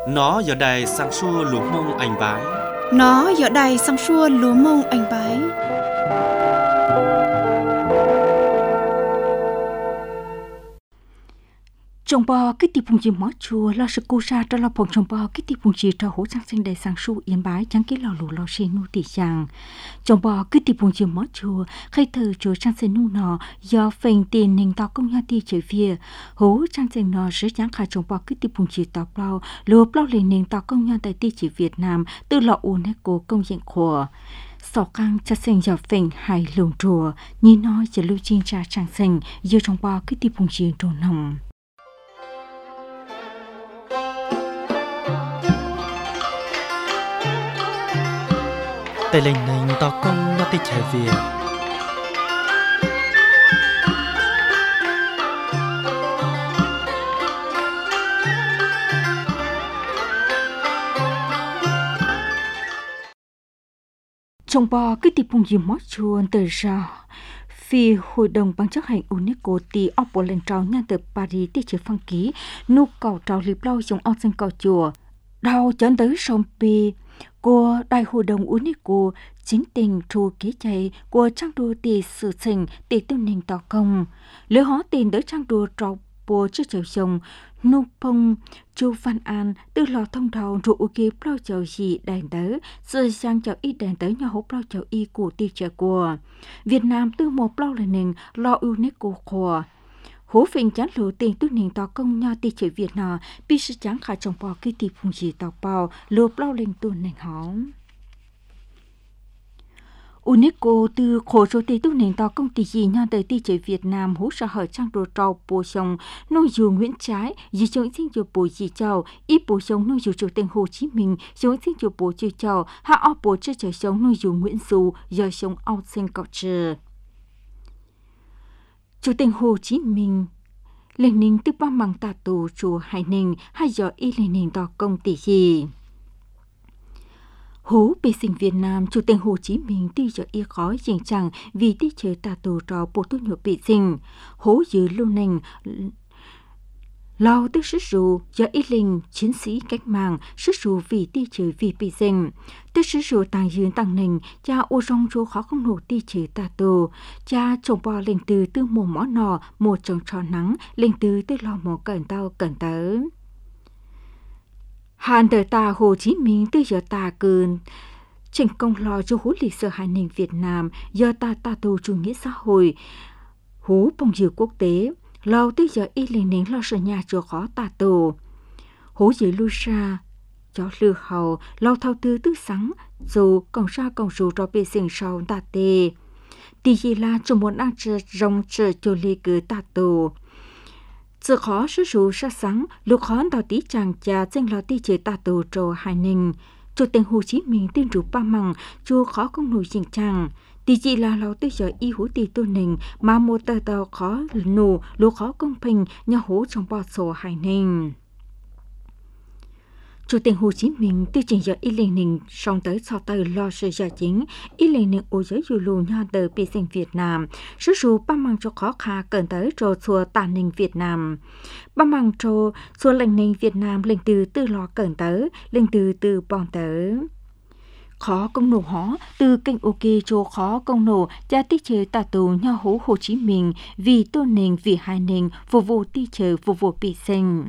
Nó giờ đây sang xua lúa mông anh bái. Nó giờ đây sang xua lúa mông anh bái. Trong bò cái tiệp phùng gì mót chùa lo sự cô sa cho lo phồng trong bò cái tiệp phùng gì cho hỗ sang sinh đầy sang su yên bái chẳng cái lò lù lò xê nu tỉ chàng. Trong bò cái tiệp phùng gì mót chùa khai thờ chùa sang sinh nu nọ do phèn tiền nền tàu công nhà ti chơi phía hỗ sang sinh nọ sẽ chẳng khai trong bò cái tiệp phùng gì tàu bao lúa bao lên nền tàu công nhà tại ti chỉ Việt Nam từ lọ UNESCO công nhận của sau căng cha sinh giờ phèn hay lồng chùa như nói chỉ lưu chiên cha sang sinh giờ trong bò cái tiệp phùng gì đồ nồng. Tại lệnh này tao công nó tịch trẻ Việt. Trong bò cái tiệp phùng gì mót chuồn từ ra vì hội đồng ban chấp hành UNESCO ti ở bộ lên trào nhân từ Paris ti chế phăng ký nhu cầu trào liệp lâu dùng ao dân cầu chùa đào dẫn tới sông Pi của đại hội đồng UNESCO chính tình trù ký chạy của trang đua tỷ sự trình tỷ tiêu ninh tỏ công lỡ hóa tiền tới trang đua trào bộ trước chào chồng nụ phong chu Văn An từ lò thông đầu rủ ký bao chào gì đàn tới rồi sang chào y đàn tới nhà hỗ bao chào y của tỷ trợ của Việt Nam từ một bao lần nền lo UNESCO của hố phình chán lửa tiền tu nền tàu công nhau tỷ chế Việt Nam bị sự chán khả trong bò kỳ tỷ phùng gì tàu bao lừa bao lên tu nền hóng UNESCO từ khổ số tỷ tu nền tàu công ty gì nhau tới tỷ chế Việt Nam hỗ trợ hợp trang đồ trâu bổ sung nội dung Nguyễn Trái dì chống sinh chủ bổ gì châu ít bổ sung nội dung chủ tịch Hồ Chí Minh chống sinh chủ bổ chư châu hạ ở bổ chư châu sống nội dung Nguyễn Du giờ sống ao sinh cọ trừ Chủ tịch Hồ Chí Minh lên ninh từ ba măng tà tù chùa Hải Ninh hay giờ y lên ninh tỏ công tỷ gì. Hố bê sinh Việt Nam Chủ tịch Hồ Chí Minh tuy giờ y khó dành chẳng vì tí chơi tà tù trò bộ tốt nhộp bị sinh. Hố dư lưu nành lao tức sức rù do ít linh chiến sĩ cách mạng sức rù vì ti trừ vì bị sinh tức sức rù tàng duyên tàng nình cha ô rong rô khó không nổ ti trừ tà tù cha trồng bò lên từ tư mùa mỏ nọ mùa trồng trò nắng lên từ tư lo mùa cẩn tao cẩn tớ hàn đời ta Hồ Chí Minh từ giờ ta cơn trình công lo cho hú lịch sử Hải Ninh Việt Nam do ta tù chủ nghĩa xã hội hú bông dư quốc tế lâu tới giờ y lên nến lo sợ nhà chùa khó tà tù hố dưới lưu xa cho lưu hầu lâu thao tư tức sáng dù còn ra còn dù cho bê sinh sau tà tê tì gì là chủ muốn ăn chờ rong chờ cho lì cứ tà tù sự khó sử dụng sát sáng lúc khó đào tí chàng cha danh lo tí chế tà tù trò Hải Ninh Chủ tịch Hồ Chí Minh tin rủ ba măng chùa khó công nổi dình chàng thì chỉ là lâu tới giờ y hú tì tu nình mà một tờ tàu khó nụ lúc khó công bình nhà hú trong bò sổ Hải Ninh. Chủ tịch Hồ Chí Minh từ trình giờ y lên nình xong tới sau tới lo sự giờ chính y lên nình ô giới dù lù nhau tờ bị sinh Việt Nam sử dụng ba măng cho khó khá cần tới trò xua tàn nình Việt Nam. Ba măng trò xua lệnh nình Việt Nam lên từ tư lo cần tới lên từ bọn tới. Khó công nổ hó từ kênh ok cho khó công nổ cha tích chế tà tù nhau hú Hồ Chí Minh vì tôn nình vì Hải Ninh phục vụ tích chế phục vụ bị sinh.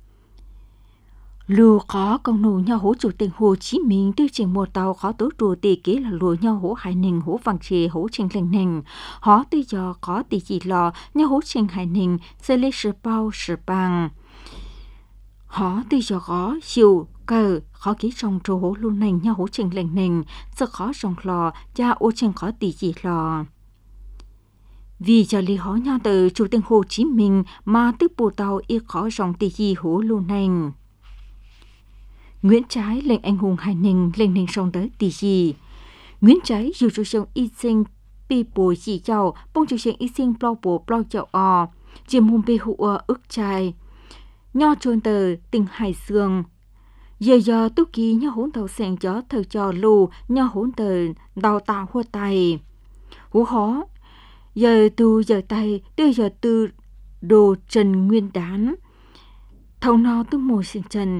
Lưu khó công nổ nhau hố Chủ tịch Hồ Chí Minh tư trình một tàu khó tố trù tỷ ký là lùa nhau hố Hải Ninh hố Vàng Trì hố Trình Lệnh Ninh hó tư do có tỷ gì lò nhau hố Trình Hải Ninh sẽ lấy sự bao sự bằng hó tư do có chiều cờ khó ký trong trù hố lưu nành nhau hố Trình Lệnh Ninh sẽ khó trong lò cha ô trình khó tỷ gì lò vì cho lý hó nhau từ Chủ tịch Hồ Chí Minh mà tư bù tàu y khó trong tỷ gì hố lưu nành Nguyễn Trái lệnh anh hùng Hải Ninh lên ninh sông tới tỷ gì. Nguyễn Trái dù chủ sông y sinh bị bồi gì chào bông chủ sông y sinh bao bồ bao chào o chìm hùng bê hụa ức trai. Nho trôn tờ tình Hải Dương. Giờ tú ký nho hốn tàu xèn gió thờ cho lù nho hốn tờ đào tạo hua tay. Hú hó. Giờ tay từ giờ từ đồ Trần Nguyên Đán. Thầu nó từ mùa sinh trần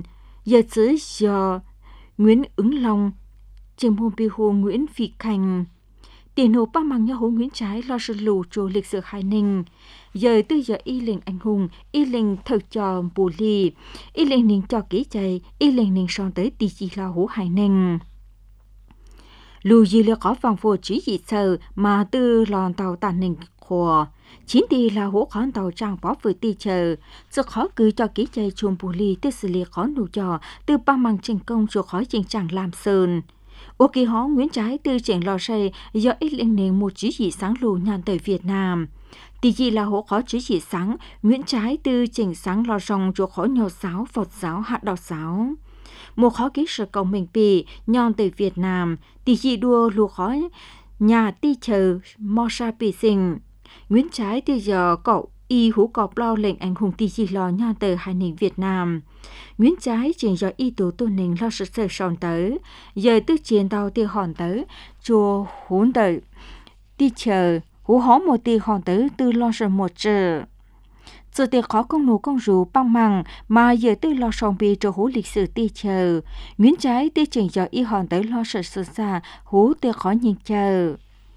giờ chỉ do Nguyễn Ứng Long, Trình môn bi hồ Nguyễn Phi Khanh, tiền hồ ba mang nhau hồ Nguyễn Trái lo sự lù trù lịch sử Hải Ninh, giờ tư giờ y lệnh anh hùng, y lệnh thực cho bù lì, y lệnh nín cho kỹ chạy, y lệnh nín son tới tì chỉ là hồ Hải Ninh. Lù dì lệ có vòng phổ chỉ dị sờ mà tư lòn tàu tàn ninh khổ. Chính đi là hỗ khán tàu trang bó với tì chờ. Sự khó cứ cho ký chạy chuông bù lì tư xử lý khó nụ trò từ ba mang trình công cho khó trình chẳng làm sơn. Ô kỳ hó Nguyễn Trái tư triển lò xây do ít lên nền một chỉ dị sáng lù nhàn tới Việt Nam. Tì dị là hỗ khó chỉ dị sáng, Nguyễn Trái tư triển sáng lò rồng cho khó nhò giáo, Phật giáo, hạt đào giáo. Một khó ký sự công mình bị nhon từ Việt Nam, tì dị đua lùa khói nhà ti chờ mò sa bị sinh. Nguyễn Trái từ giờ cậu y hú cọp lao lệnh anh hùng tì dị lò nhon từ Hải Ninh Việt Nam. Nguyễn Trái chỉ do y tố tôn ninh lo sự sơ sòn tới, giờ tức chiến tàu tiêu hòn tới, chùa hốn tới, ti chờ, hú hó một ti hòn tới tư lo sự một trừ. Sự tiệc khó công nụ công rủ băng măng mà giờ tư lo sòng bì cho hú lịch sử ti chờ. Nguyễn Trái ti chỉnh cho y hòn tới lo sự sơ xa hú tiệc khó nhìn chờ.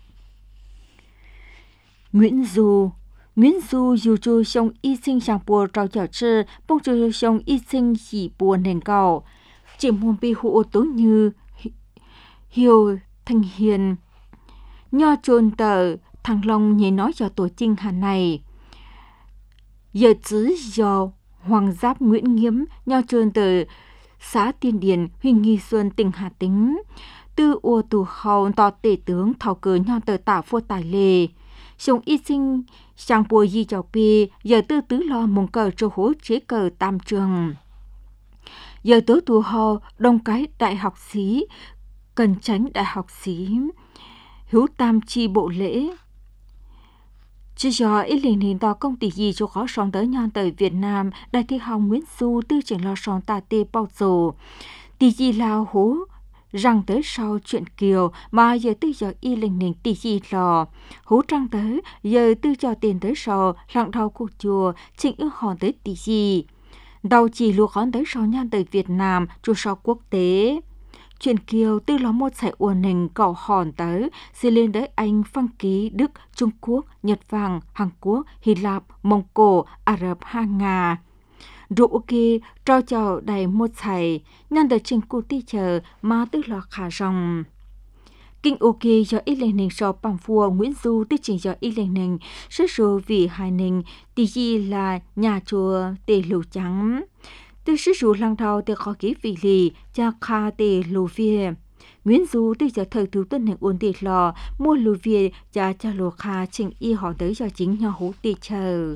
Nguyễn Du dù chú xong y sinh sang bùa trao chảo chư, bông chú xong y sinh chỉ bùa nền cầu. Chỉ môn bì hú ô tố như Hiếu Thanh Hiền. Nho trôn tờ thằng Long nhớ nói cho tổ chinh hà này. Giờ chỉ do Hoàng Giáp Nguyễn Nghiêm nho trôn từ xã Tiên Điền, huyện Nghi Xuân, tỉnh Hà Tĩnh. Từ ô tù hầu tỏ tể tướng thảo cử nho tờ tả vua tài lề. Xong y sinh sang bùa di chào bì, giờ tư tứ lo mong cờ cho hố chế cờ tam trường. Giờ tứ tù hầu đông cái đại học sĩ, cần tránh đại học sĩ, hữu tam chi bộ lễ. Chứ do ít liền hình tỏ công ty gì cho khó sống tới nhon tới Việt Nam, đại thi hồng Nguyễn Du tư triển lo sống tà tê bao dồ. Tỷ gì lao hố răng tới sau chuyện kiều mà giờ tư giờ y linh nền tỷ gì lò. Hố răng tới giờ tư cho tiền tới sau lặng đầu cuộc chùa trình ước hòn tới tỷ gì. Đầu chỉ luộc hòn tới sau nhon tới Việt Nam chùa sau quốc tế. Chuyện kiều tư là một sải uẩn hình cậu hòn tới, sẽ lên tới Anh, Phan Ký, Đức, Trung Quốc, Nhật Bản, Hàn Quốc, Hy Lạp, Mông Cổ, Ả Rập, Hà Nga. Rồi ok, trao chào đầy một sải, nhân đời trình cụ ti chờ mà tư là khả rồng. Kinh ok do ít lên hình so bằng phùa Nguyễn Du tư trình do ít lên hình, sức số vì Hải Ninh, tí gì là nhà chùa tề lù trắng. Từ sử dụng lăng thao từ khó ký vị lì cha kha tê lù việt. Nguyễn Du từ giờ thời thủ tân hình ổn định lò mua lù việt cha lù kha trình y họ tới cho chính nhau hú tì chờ.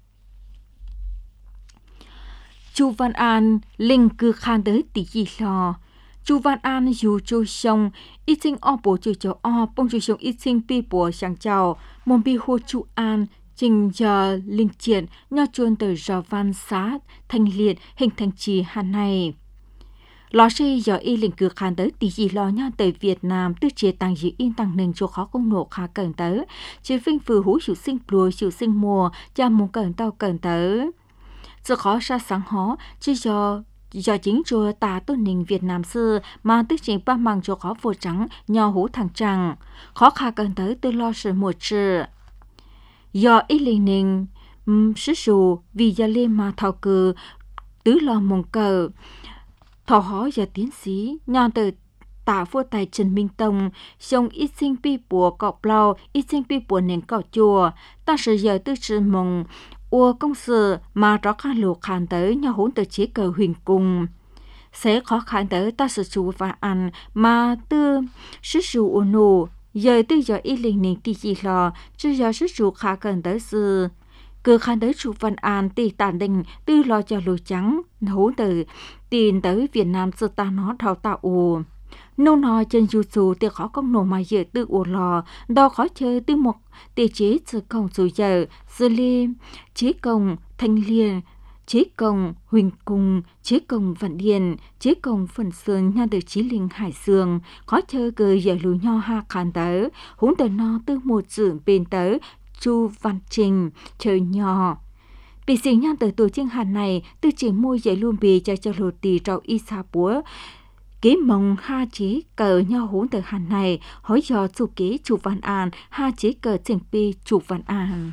Chu Văn An linh cư khan tới tỷ gì lò. Chu Văn An dù chu sông ít sinh o bố chu cho o bông chu sông ít sinh pi bùa sang chào môn bi hô chu An. Trình giờ linh triển nho chuôn từ giờ văn sát thành liệt hình thành trì hà này. Lò xây giờ y lĩnh cực hàn tới tỷ gì lo nho tới Việt Nam tư chế tăng dị in tăng nền cho khó công nộ khá cần tới. Chế vinh phừ hú chủ sinh lùa chủ sinh mùa cha muốn cần tao cần tới. Giờ khó xa sáng hó chứ giờ chính chùa tà tôn nình Việt Nam xưa mà tức chính ba mang cho khó vô trắng nho hú thằng trăng. Khó khá cần tới tư lo sự một trừ. Do ít linh ninh sử dụng vì gia lên mà thảo cử tứ lo mong cờ thảo hỏi và tiến sĩ nhon từ tả vua tài Trần Minh Tông xong ít sinh pi bùa cọp lao ít sinh pi bùa nền cọ chùa ta sử giờ tư trần mong ua công sự mà rõ khăn lục khăn tới nhau hỗn từ chế cờ huyền cung sẽ khó khăn tới ta sử dụng và ăn mà tư sử dụng ua nụ. Giờ tư giờ y linh ninh tỷ gì lò, chứ giờ sức chủ khá cần tới sư. Cứ khăn tới chủ Văn An tỷ tàn đình tư lo cho lùi trắng, hố từ tiền tới Việt Nam sư ta nó thảo tạo ù. Nô nói chân dù dù tỷ khó công nổ mà giờ tư ù lò, đo khó chơi tư một tỷ chế sư công dù giờ, sư lê, chế công, thanh liên, chế công huỳnh cung, chế công vận điền, chế công phần sơn nha từ chí linh hải dương, khó chơi cười giờ lùi nho ha khán tới, húng tờ no tư một dưỡng bên tới, chu văn trình, chơi nho. Bị sinh nhân từ tổ chức hàn này, từ chỉ mua dạy luôn bì cho lột tì trâu y xa búa. Kế mong ha chế cờ nhau hốn từ hàn này, hỏi dò chủ kế chủ văn an, ha chế cờ chỉnh bì chủ văn an.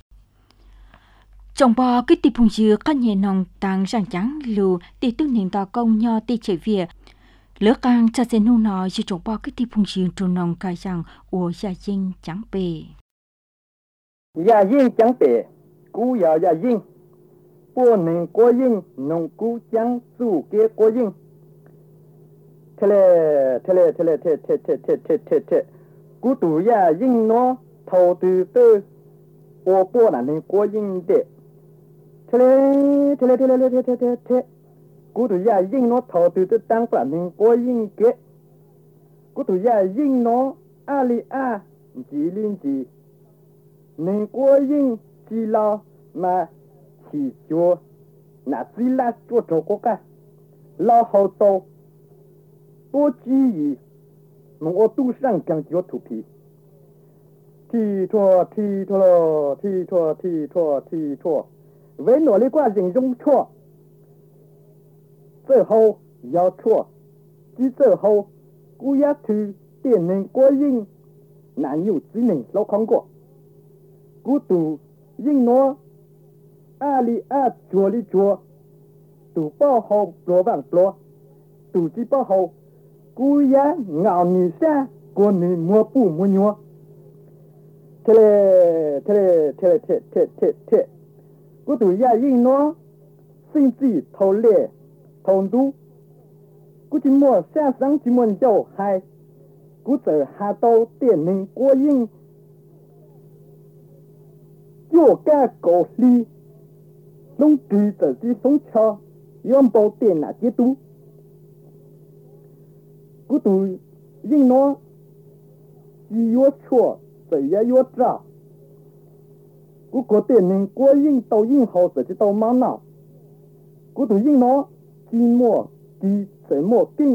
Trong bò cái tì phùng dừa các nhà nông tăng ràng trắng lù tì tư nền tòa công nho tì chạy việc. Lỡ càng cha sẽ nô nọ như trong bò cái tì phùng dừa trồn nông cài rằng ủa gia dinh trắng bề. Gia dinh trắng bề, cú yào gia dinh. Bố nền có dinh, nông cú trắng chủ kế có dinh. Thế cú tù gia dinh nó thầu từ tư. Ô bố là nền có dinh đệ. Thế cú tù gia dinh nó thầu từ tư tăng là nền có dinh kế. Cú tù gia dinh nó a li a chỉ linh chỉ. Nền có dinh chỉ lo mà chỉ cho nà chỉ là cho trâu có cả. Lo hậu tàu bố chỉ ý ngô tu sang chẳng cho thủ phí. Thì thua với nỗ lực qua hình dung thua最后要错即最后古雅图电能过应难有只能老看过古读应诺阿里阿做里做读报后罗万罗读记报后古雅咬你下过你摸不摸摸thế古读雅应诺sinh chỉ thâu lệ thâu đu cú chỉ mua xa sáng chỉ muốn dầu hai cú giờ hà tàu tiền ninh qua yên vô ca cổ ly lông kỳ giờ chỉ sống cho yếm bao tiền là chế tú cú tụ yên nó chỉ yếu chua giờ yếu trả cú có tiền ninh qua yên tàu yên hậu giờ chỉ tàu máu nào cú tụ yên nó chỉ mua chỉ sẽ mua kinh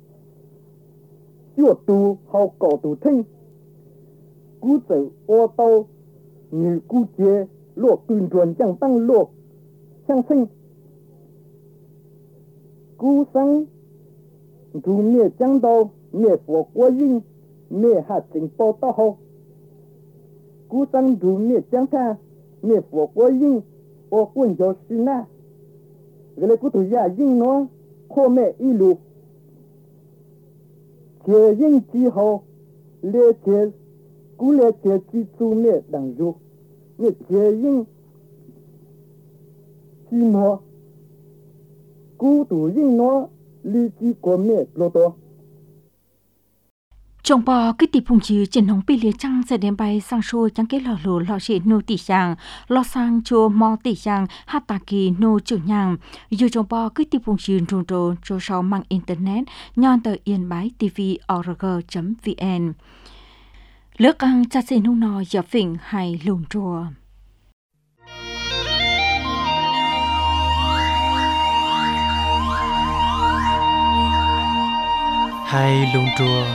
chưa tụ hậu cổ tụ thinh cú giờ ô tô như cú chế luộc tuyên truyền chẳng tăng luộc chẳng sinh cú sáng dù mẹ chẳng đâu mẹ phổ quá yên mẹ hạt chính bao tao hậu cú sáng dù mẹ chẳng tha mẹ phổ quá yên ô quân cho xin na cái này cú tụi gia yên nó khô mẹ y lục chế yên chỉ hậu lê chế cú lê chế chỉ chú mẹ đằng du mẹ chế yên chỉ mua cú tụi yên nó lý chỉ của mẹ lô tô trong bò cái tì phùng chữ trên hồng pi lìa trăng sẽ đem bay sang xô chẳng cái lò lù lò xịt nô tỉ sang lò sang chô mò tỉ sang hát tà kỳ nô chữ nhàng dù trong bò cái tì phùng chữ trùng trộn cho sau mang internet nhon tờ yên bái tv.org.vn lỡ căng cha sẽ nung nò giờ phỉnh hay lùm rùa hay lùm rùa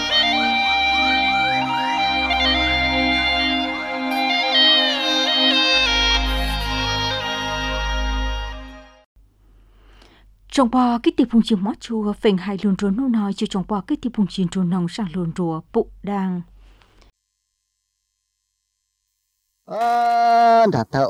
trong bò cái tiệp phùng chim mót chùa phình hai luồn rùa nô nói cho trong bò cái tiệp phùng chim rùa nòng sang luồn rùa bụ đang thật thợ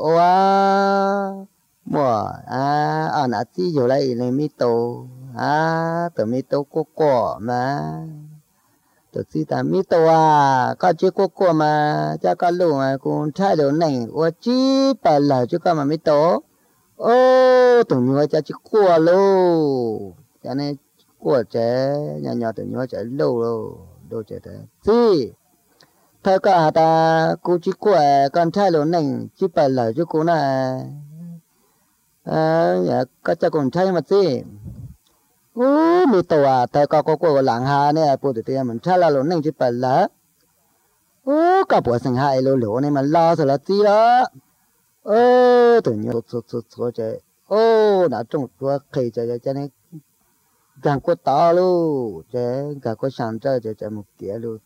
mùa ở nãy chỉ vô lại này mi tô từ mi tô cô mà từ khi ta mi tô có chiếc cô mà cha có lù mà cũng thay đổi này ô chỉ phải là chứ có mà mi tô tụi nhỏ cha chỉ qua luôn cho nên qua trẻ nhỏ tụi nhỏ trẻ lâu đâu trẻ thế gì thôi cả ta cô chỉ qua con trai lớn này chỉ phải là cho cô này có cha con trai mà gì mi tổ thôi có làng hà này bố tụi mình trai là lớn này chỉ phải là cả bố sinh hai lỗ này mà lo rồi là gì đó tụi nhỏ số chơi đã trông tua khỉ chơi cho nên càng có to luôn chơi càng có sáng chơi chơi một kia luôn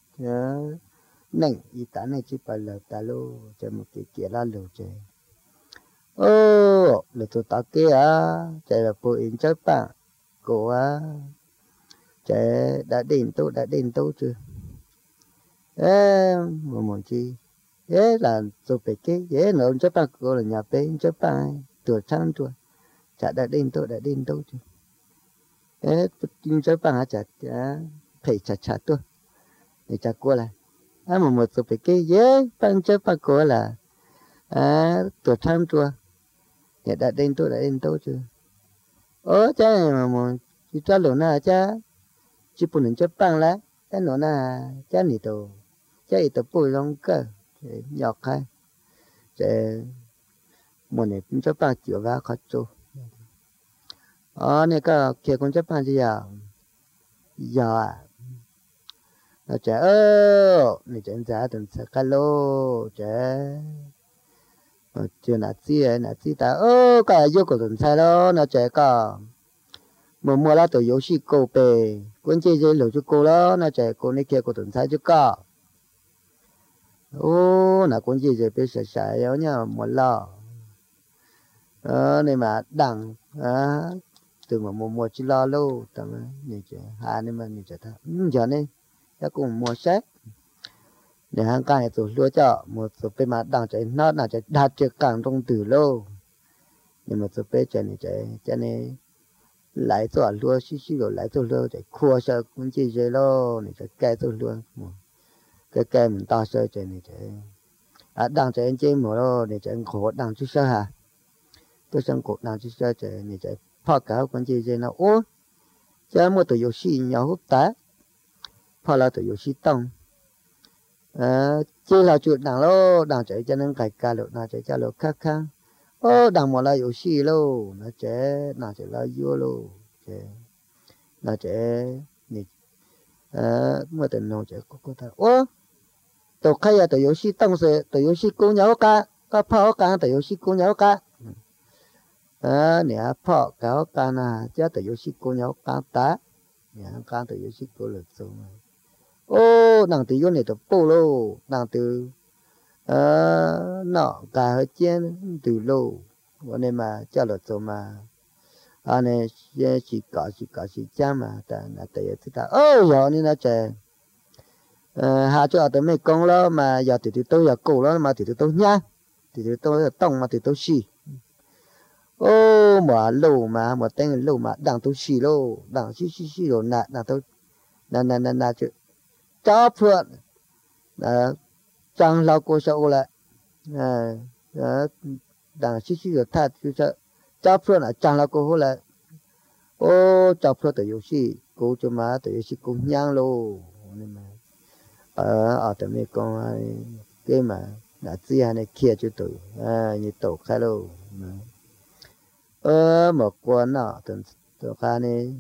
này y tá này chỉ phải là ta luôn chơi một kia là luôn chơi là tụi ta kia chạy là phụ in chơi bạn của chạy đã đến tôi chưa mà muốn chi là tôi phải cái nó chơi bạn của là nhà bé chơi bạn tuổi tháng tuổi chạy đã đến tôi chưa chơi bạn chả phải chả tôi để chả qua lại mà một số cái bạn chơi bạn của là tuổi tháng tuổi đã đến tôi chưa cha này mà một chỉ cho lỗ na cha chỉ phụ nữ chấp bằng lá cái nó na cha này tổ cha ít tổ bồi long cơ nhọc hay để một này cũng chấp bằng chịu vá khó chịu này cái kia cũng chấp bằng gì giờ nó trẻ này trẻ giá từng sẽ cái lô trẻ chưa nãy chi ta cái yêu của từng sai đó nó trẻ cả mua lá từ游戏购呗，关键是留住够了，那在国内开个顿菜就搞。那关键是别晒要呢没了，你嘛当từ mà mua chỉ lo lâu, tầm này chứ, này mà này chứ ta, giờ này, ta cũng mua sách, để hàng cái này tôi lúa cho, một số bên mà đang chạy nó là chạy đạt được càng trong từ lâu, nhưng mà số bên chạy này lại cho lúa xí rồi lại cho lúa chạy khua sợ cũng chỉ vậy lo, này chạy cây cho lúa, cái mình to sợ chạy này chạy, đang chạy trên mùa lo, này chạy khổ đang chút sợ hả, tôi sang cột đang chút sợ chạy này chạy phá cả quan chỉ vậy nào, cha mua từ游戏nhau hút tá, phá là từ游戏tông, chơi là chuyện đang lo, đang chạy cho nên cái cá lợn, đang chạy cho lợn khác khác. Đang mua là游戏喽, nó chế là vô喽, chế, nó chế, nè, mua tiền nó chế có thật, tàu khai à tàu游戏当时tàu游戏公nhau cả, có phao cả tàu游戏公nhau cả, nè phao cả na, chứ tàu游戏公nhau cả ta, nè cả tàu游戏公lợn xong, đang từ vô này tàu bô lô, đang từ nọ cả hơi chén từ lâu,วันนี้มาเจ้าหลวงตัวมาอันนี้สิจ้ามาแต่ยังที่ตาgiờนี่นะเจ้หาเจ้าแต่ไม่กงแล้วมาgiờ thì tôi giờ cổแล้วมาthì tôi nhá thì tôi tông mà thì tôi xì mà lâu mà tên lâu mà đằng tôi xì lâu đằng xì rồi nè tôi nè chứ chó phượng chẳng lâu cô sợ lại đằng xí rồi thay chú sợ cháu phượng là chẳng là cô hô lại cháu phượng từ游戏cô cho má từ游戏cũng nhang luôn nên mà ở tầm này con cái mà đã chia này kia cho tụi như tổ khai luôn một con nọ tụi khai này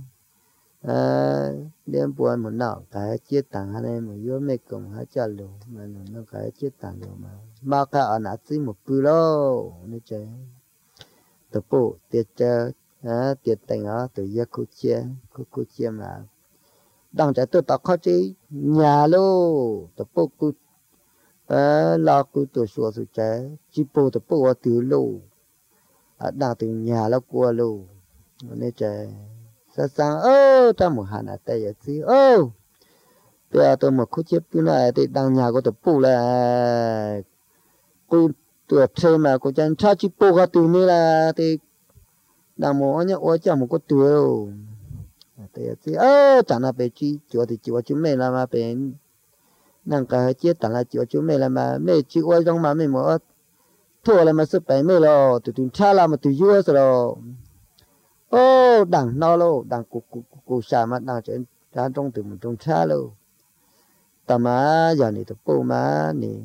đêm buồn một nọ cái chia tặng này một vô mấy cùng hai cha luôn mà nó cái chia tặng luôn mà cái ở nãy chỉ một bữa lo nên chơi tập bộ tiệt chơi tiệt tình từ giờ cô chia mà đang chạy tôi tập khó chứ nhà luôn tập bộ cô lo cô tôi xua rồi chơi chỉ bộ tập bộ từ lâu đang từ nhà là qua luôn nên chơi sang ta một hàng tay vậy chứ bây giờ tôi một khúc chép cái này thì đang nhà của tập bộ là cô tuổi thơ mà cô chẳng cha chỉ bộ cái từ này là thì đang một nhá chẳng một cái tuổi rồi tay vậy chứ chẳng là về chi chúa thì chúa chúng mình là mà về năng cái chết chẳng là chúa chúng mình là mà mấy chỉ qua trong mà mình một thua là mà sức bảy mươi rồi từ từ cha là mà từ dưới rồi đằng nó lô đằng cụ xà mà đằng trên ra trong từ mình trong xa lô tầm mà giờ này tập bộ mà này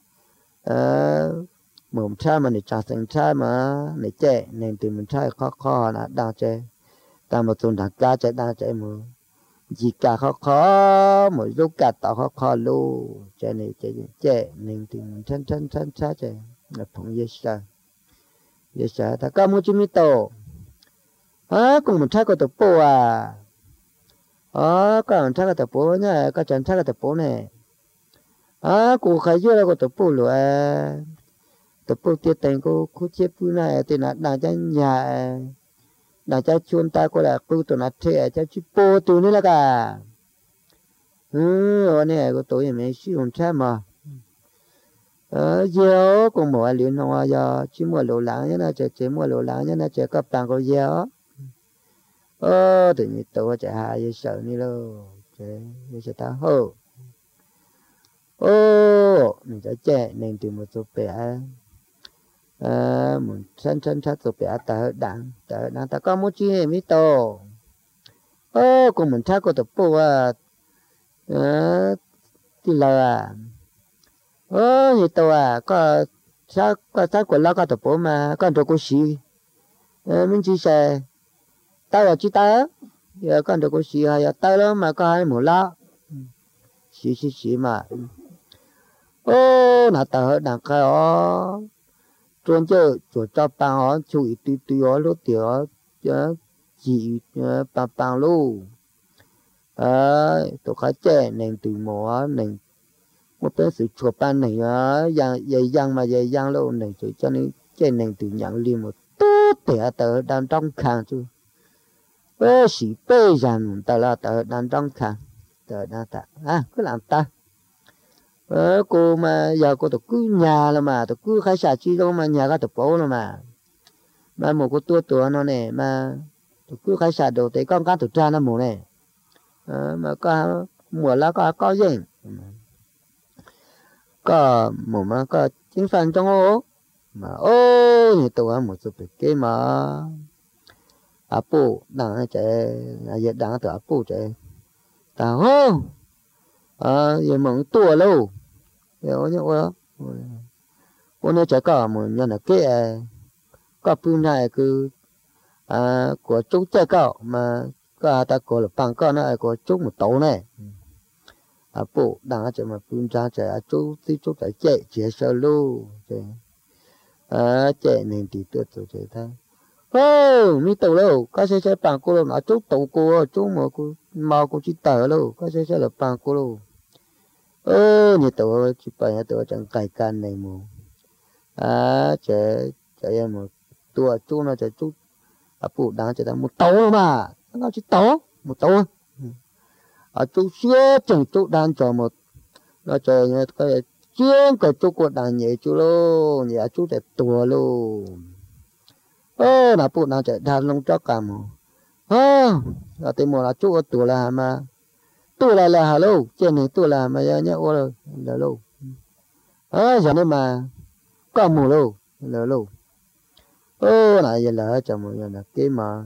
mồm xa mà này trà xanh xa mà này chạy nên từ mình xa khó là đằng chạy tầm mà tuần đằng cá chạy đằng chạy mà gì cả khó mà lúc cả tao khó lô chạy này chạy nên từ mình chân xa chạy là phong dễ xa ta có một chút mi tổ cùng mình thấy có tập bộ có mình thấy có tập bộ nhá có chẳng thấy có tập bộ này cụ khai dưới là có tập bộ rồi tập bộ tiết tên cô khu chế phu này thì là đang cho nhà đang cho chuồn ta có là phu tụi nó thế cho chú bộ tụi nữa là cả ở này có tối mình sử dụng thế mà giờ cũng mua liền hoa giờ chỉ mua lô láng nhá chỉ mua lô láng nhá chỉ có bằng có giờ tự nhiên tôi chạy hai giờ sợ như lo chỉ sẽ ta hô mình sẽ chạy nên từ một số bé mình chân sát số bé tờ đạn ta có một chi mi to cũng mình chắc có tập bộ thì là như tôi có sát của nó có tập bộ mà con tôi có xí mình chỉ sẽ tao là chỉ tao giờ con tôi có xí hay tao đó mà có hai mũ lá xí mà nãy tao đang cái chuyên chơi cho bằng họ chui tùy họ lúc tiểu chỉ bằng luôn tôi khai chơi nên từ mỏ nên một cái sự chua ban này giang mà giang luôn này cho nên chơi nên từ nhận liền một tốt để tao đang trong khang chứ sĩ bê rằng tao đang trong khang tao đang cứ làm ta cô mà giờ cô tập cứ nhà là mà tập cứ khai xả chi đâu mà nhà cái tập bố là mà một cái tua nó này mà tập cứ khai xả đồ tới con cá tập tra nó mù này mà có mùa lá có gì có mùa mà có chính phần trong ô mà như tôi một số cái mà bố đang chạy giờ đang từ bố chạy tao giờ mong tua lâu giờ nhớ nó chạy cả một nhân là cái có pin này cứ của chú chạy cả mà có ta có là bằng con này có chú một tàu này bố đang chạy mà pin ra chạy chú chạy chạy sơ luôn chạy nên thì tôi chạy thay mi tàu lâu có xe bằng cô luôn chú tàu cô chú mà cô chỉ tờ lâu có xe là bằng cô luôn như tàu chỉ phải tàu chẳng cài can này mà chạy em một tua chú nó chạy chú bố đang chạy một tàu mà nó chỉ tàu một tàu chú xưa chẳng chú đang cho một nó chạy cái chuyên cái chú của đàn nhảy chú luôn nhảy chú chạy tua luôn là bố đang chạy đàn lông cho cả mà là tìm một là chú ở tua là mà tôi là hello trên này tôi là mà nhớ ô rồi là lâu giờ này mà có mù lâu là lâu này giờ là chồng một giờ là cái mà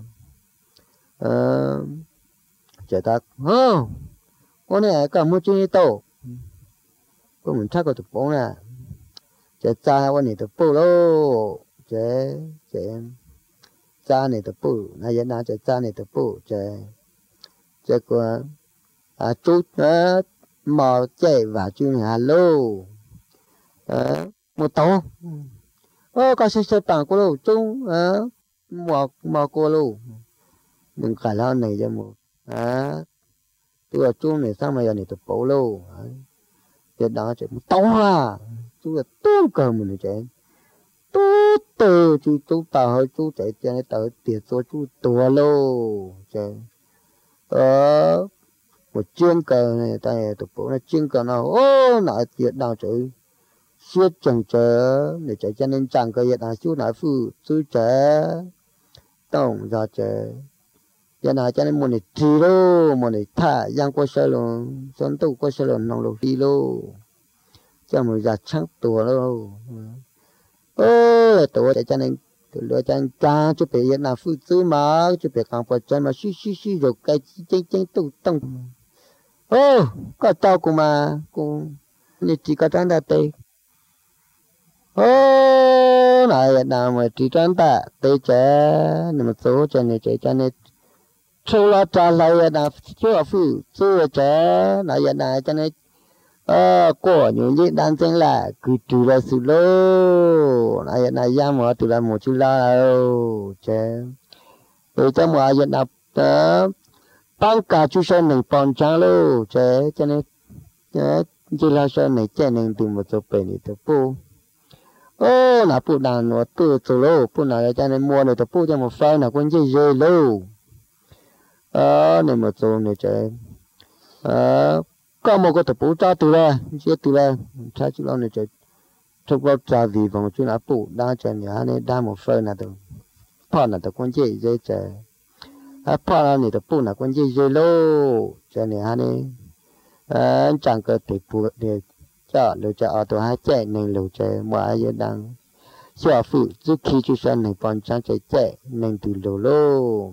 chạy ta con này có một chuyện to có mình chắc có tập bóng nè chạy cha con này tập bóng lâu chạy cha này tập bóng này giờ nào chạy cha này tập bóng chạy qua chú mò chạy vào chú nhà lô một tàu có xe bằng cô lô chú mò cô lô đừng cả lo này cho một chú là chú này sang mà giờ này tập bố lô giờ đó chạy một tàu chú là tốn cờ mình chạy tốt từ chú tàu hơi chú chạy cho nên tàu tiệt cho chú tua lô chạy một chuyên cờ này ta tập bộ là chuyên cờ nào nói tiệt nào chữ suốt chẳng chờ để chạy cho nên chẳng cờ hiện là chú nói phụ chú trẻ tổng ra trẻ giờ này cho nên một này trì lô một này thả giang qua sơ luôn xuân tu qua sơ luôn nòng lục đi lô cho một già trắng tua lô tua chạy cho nên từ lựa chọn cha chú bé hiện là phụ chú mà chú bé càng phải chân mà xí rồi cái chân tu tông có tao cũng mà cũng như chỉ có trắng ta tê này nào mà chỉ trắng ta tê trẻ nhưng mà số trẻ này trẻ cho nên số là trả lại là chưa phụ chưa trẻ này này cho nên của những gì đang trên là cứ trừ ra sự lô này ra mà từ là một chú la trẻ rồi cho mà hiện là tăng cả chú sơn này còn trang lô trẻ cho nên chỉ là sơn này trẻ nên từ một số bên thì bố ô nà phụ đàn nó tự chủ lô phụ nào cho nên mua này tập phụ cho một phơi nào cũng dễ dễ lô này một số này chơi có một cái tập phụ cho từ ra chưa từ ra cha chú lo này chơi chụp vào trà vì vòng chú nà phụ đang chơi nhà này đang một phơi nào từ phơi nào tập cũng dễ dễ chơi phơi nào này tập phụ nào cũng dễ dễ lô chơi nhà này chẳng có thể phụ để cho lô cho ở tổ hai chạy nên lô chơi mà ai đang xóa phụ trước khi chú xuân này còn chẳng chạy chạy nên từ lô lô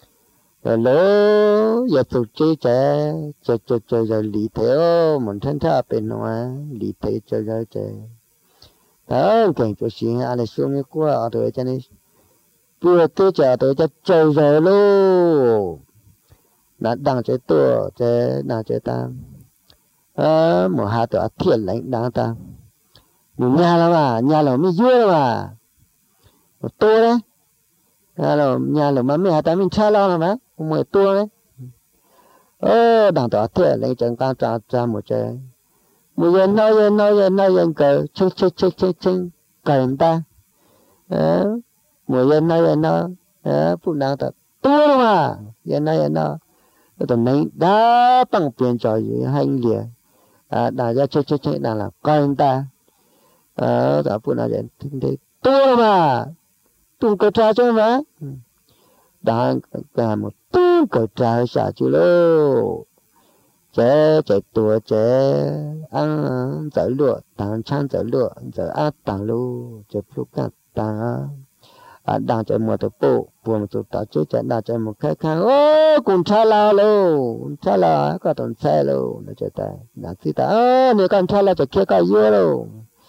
lô giờ tụi chơi giờ lý thế mình thân thà bên ngoài lý thế chơi đó cảnh cho xin anh xuống cái qua ở đây cho nên vừa tới chờ tôi cho chơi rồi lô đã đang chơi tua chơi nào chơi ta một hai tuổi thiệt lãnh đáng ta một nhà là mới vui mà một tua đấy nhà là mà mẹ ta mình cha lo mà một tua đấy đang tuổi thiệt lãnh chẳng can tra một chơi một giờ nói cờ chinh cờ ta một giờ nói phụ nữ ta tua mà giờ nói tụi này đã tăng tiền cho gì hành liền đại gia chơi đang là coi anh ta đã phụ nữ đến thế tua mà tung cờ trà cho mà đang cả một tung cờ trà xả chú lô chạy tua chạy ăn giải lụa tàng chăn giải lụa giải áp tàng lô chạy phụ cát tàng đang chạy một tập bộ một tập tàu chơi chạy đang chạy một cái khang cùng cha la có tuần xe lô nó chạy tay đang xí ta nếu con cha la chạy kia cái gì lô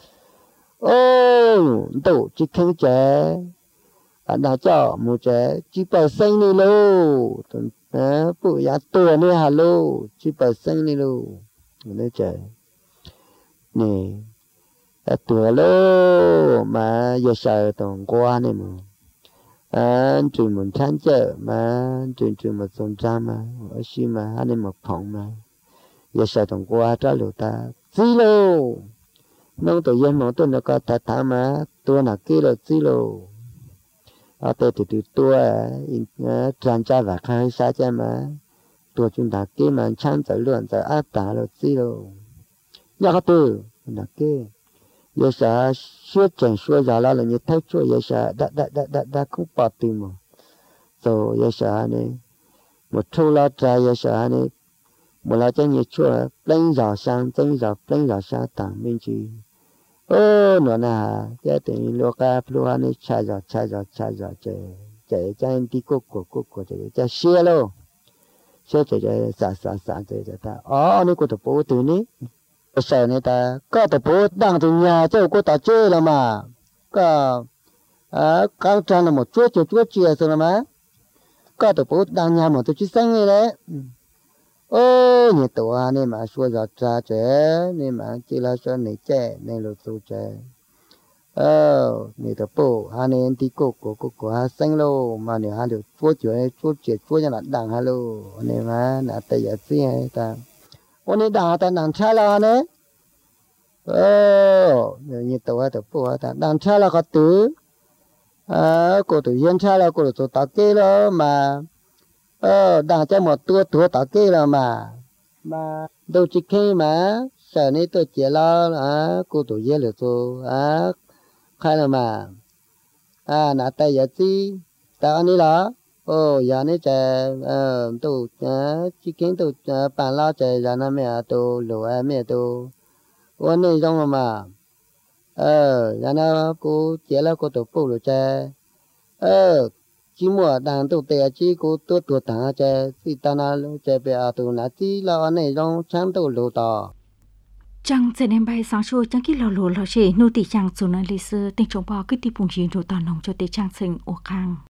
tụ chỉ khinh chạy đang cho một chạy chỉ phải sinh đi lô phụ ya tua này hà lô chỉ phải sinh đi lô nó chạy nè tua lô mà giờ sợ tuần qua này mà chuyện mình tham chợ mà chuyện một tuần tra mà ở xí mà anh em một phòng mà giờ sợ tuần qua trả lụt ta xí lô nông tự nhiên một tuần nó có thả mà tua nào kia là xí lô ở đây thì tua tràn tra và khai xa cha mà tua chúng ta kia mà chăn giải luận giải áp tả là xí lô nhà có từ là kia giờ sao suốt chẳng suốt giờ là như thế suốt giờ sao đã không bỏ tiền mà rồi giờ sao này một thu la trái giờ sao này một là cái như chua lên giờ sang tảng bên chi nó nè cái tiền lúa cá lúa này chạy giờ chạy chạy đi cục chạy xe luôn xe chạy chạy ta này có tập bộ từ này sợ này ta có tập bộ đang từ nhà cho cô ta chơi là mà có các trang là một chuột chia rồi mà có tập bộ đang nhà một tôi chỉ sang này đấy nhiệt độ này mà xua giọt ra trẻ này mà chỉ là cho này trẻ này là số trẻ này tập bộ này đi cô sang lô mà này được chuột chuột nhà đang hello này mà là tay giả gì hay ta này đang cha là này nhiệt độ tập bộ ta đang cha là có từ cô tự nhiên cha là cô tự tạo cái đó mà đang cho một tua tạo cái là mà đâu chỉ khi mà sợ này tôi chỉ lo cô tự nhiên là tôi khai là mà nãy tay giờ gì tao này là giờ này trẻ tôi chỉ kiến tôi bàn lo trẻ giờ này mẹ tôi lúa mẹ tôi này trong mà giờ này cô chỉ là cô tôi phụ lúa trẻ chỉ mua đang tụ tè chỉ cô tôi thằng trẻ thì ta na trẻ bé tụ na chỉ là này trong sáng tụ lúa to chẳng sẽ đem bài sáng sủa chẳng kí lò chế nô tỳ chẳng số na lịch sử tình trọng bao cái tiệp phụng chiến rồi tàn nòng cho tê trang sinh ô khang